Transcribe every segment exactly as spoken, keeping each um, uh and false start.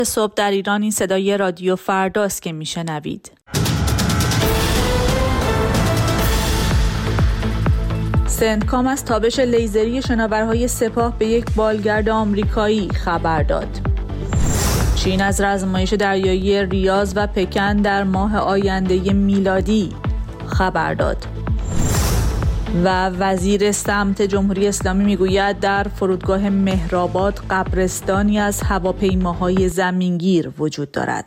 صبح در ایران این صدای رادیو فرداست که میشنوید. سنتکام از تابش لیزری شناورهای سپاه به یک بالگرد آمریکایی خبر داد. چین از رزمایش دریایی ریاض و پکن در ماه آینده میلادی خبر داد. و وزیر سمت جمهوری اسلامی میگوید در فرودگاه مهرآباد قبرستانی از هواپیماهای زمینگیر وجود دارد.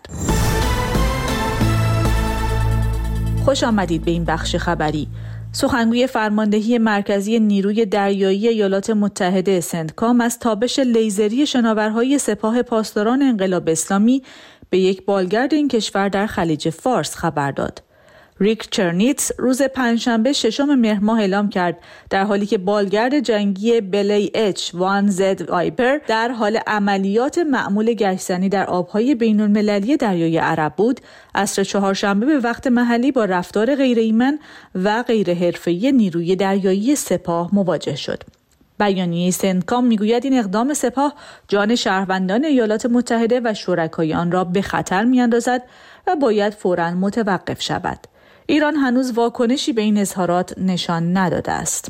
خوش آمدید به این بخش خبری. سخنگوی فرماندهی مرکزی نیروی دریایی ایالات متحده سنتکام از تابش لیزری شناورهای سپاه پاسداران انقلاب اسلامی به یک بالگرد این کشور در خلیج فارس خبر داد. ریک چرنیتس روز پنجشنبه ششم مهر ماه اعلام کرد در حالی که بالگرد جنگی بلی اچ وان زد وایپر در حال عملیات معمول گشتزنی در آبهای بین‌المللی دریای عرب بود، عصر چهارشنبه به وقت محلی با رفتار غیر ایمن و غیر حرفه‌ای نیروی دریایی سپاه مواجه شد. بیانیه سنتکام میگوید این اقدام سپاه جان شهروندان ایالات متحده و شرکای آن را به خطر میاندازد و باید فوراً متوقف شود. ایران هنوز واکنشی به این اظهارات نشان نداده است.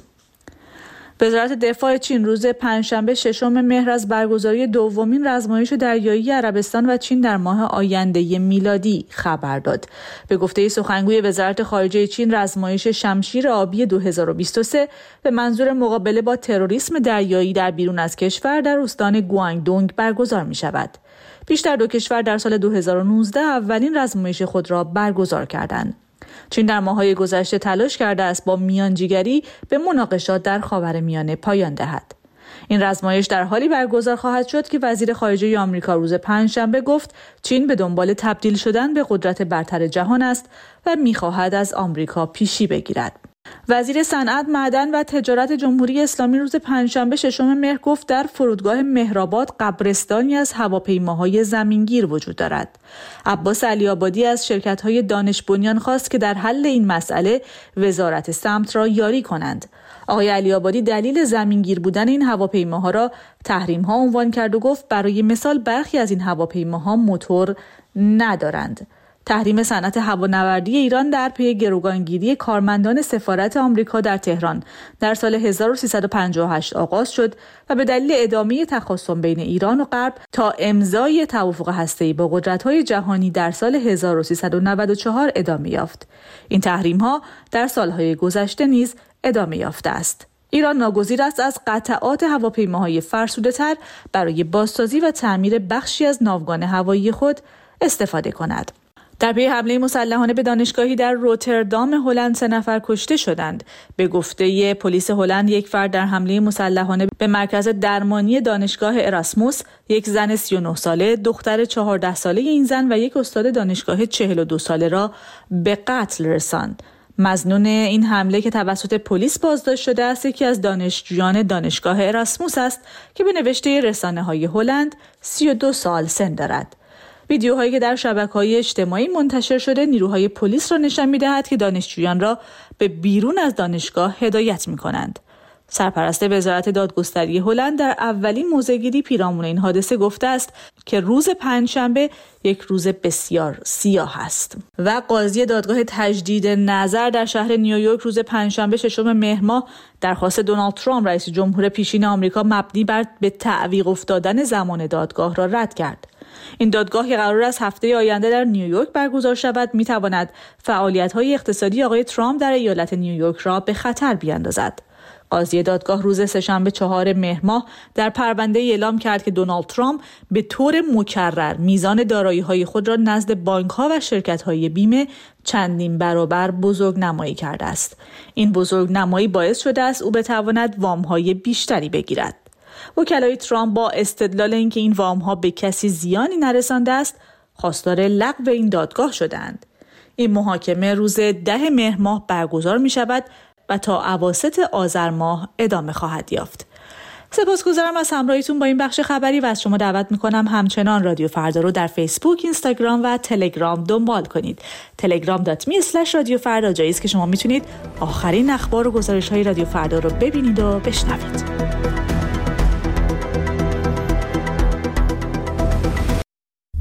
وزارت دفاع چین روز پنجشنبه ششم مهر از برگزاری دومین رزمایش دریایی عربستان و چین در ماه آینده میلادی خبر داد. به گفته سخنگوی وزارت خارجه چین، رزمایش شمشیر آبی دو هزار و بیست و سه به منظور مقابله با تروریسم دریایی در بیرون از کشور در استان گوانگدونگ برگزار می شود. بیشتر دو کشور در سال دو هزار و نوزده اولین رزمایش خود را برگزار کردند. چین در ماه‌های گذشته تلاش کرده است با میانجیگری به مناقشات در خاورمیانه پایان دهد. این رزمایش در حالی برگزار خواهد شد که وزیر خارجه آمریکا روز پنجشنبه گفت چین به دنبال تبدیل شدن به قدرت برتر جهان است و می‌خواهد از آمریکا پیشی بگیرد. وزیر صنعت، معدن و تجارت جمهوری اسلامی روز پنجشنبه ششم مهر گفت در فرودگاه مهرآباد قبرستانی از هواپیماهای زمینگیر وجود دارد. عباس علی‌آبادی از شرکت‌های دانش بنیان خواست که در حل این مسئله وزارت سمت را یاری کنند. آقای علی‌آبادی دلیل زمینگیر بودن این هواپیماها را تحریم‌ها عنوان کرد و گفت برای مثال برخی از این هواپیماها موتور ندارند. تحریم صنعت هوانوردی ایران در پی گروگانگیری کارمندان سفارت آمریکا در تهران در سال هزار و سیصد و پنجاه و هشت آغاز شد و به دلیل ادامه تخاصم بین ایران و غرب تا امضای توافق هسته‌ای با قدرت‌های جهانی در سال هزار و سیصد و نود و چهار ادامه یافت. این تحریم‌ها در سال‌های گذشته نیز ادامه یافته است. ایران ناگزیر است از قطعات هواپیماهای فرسوده‌تر برای بازسازی و تعمیر بخشی از ناوگان هوایی خود استفاده کند. در پی حمله مسلحانه به دانشگاهی در روتردام هلند سه نفر کشته شدند. به گفته پلیس هلند یک فرد در حمله مسلحانه به مرکز درمانی دانشگاه اراسموس، یک زن سی و نه ساله، دختر چهارده ساله این زن و یک استاد دانشگاه چهل و دو ساله را به قتل رساند. مظنون این حمله که توسط پلیس بازداشت شده است یکی از دانشجویان دانشگاه اراسموس است که به نوشته رسانه‌های هلند سی و دو سال سن دارد. ویدیوهایی که در شبکه‌های اجتماعی منتشر شده نیروهای پلیس را نشان می‌دهد که دانشجویان را به بیرون از دانشگاه هدایت می‌کنند. سرپرست وزارت دادگستری هلند در اولین موضع‌گیری پیرامون این حادثه گفته است که روز پنجشنبه یک روز بسیار سیاه است. و قاضی دادگاه تجدید نظر در شهر نیویورک روز پنجشنبه ششم مهر ماه درخواست دونالد ترامپ رئیس جمهور پیشین آمریکا مبنی بر به تعویق افتادن زمان دادگاه را رد کرد. این دادگاه که قرار است هفته آینده در نیویورک برگزار شود می‌تواند فعالیت‌های اقتصادی آقای ترامپ در ایالت نیویورک را به خطر بیاندازد. قاضی دادگاه روز سه‌شنبه چهارم مهر ماه در پرونده اعلام کرد که دونالد ترامپ به طور مکرر میزان دارایی‌های خود را نزد بانک‌ها و شرکت‌های بیمه چندین برابر بزرگنمایی کرده است. این بزرگنمایی باعث شده است او بتواند وام‌های بیشتری بگیرد. وکلای ترامپ با استدلال اینکه این وام‌ها به کسی زیانی نرسانده است، خواستار لغو این دادگاه شدند. این محاکمه روز ده مهر ماه برگزار می‌شود و تا اواسط آذر ماه ادامه خواهد یافت. سپاسگزارم از همراهیتون با این بخش خبری و از شما دعوت میکنم همچنان رادیو فردا رو در فیسبوک، اینستاگرام و تلگرام دنبال کنید. تلگرام دات می اسلش رادیو فردا جایی است که شما میتونید آخرین اخبار و گزارش‌های رادیو فردا رو ببینید و بشنوید.